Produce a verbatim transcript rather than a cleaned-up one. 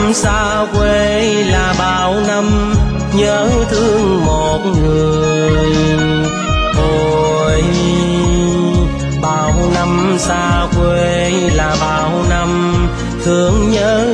xa quê là bao năm nhớ thương một người. Ôi bao năm xa quê là bao năm thương nhớ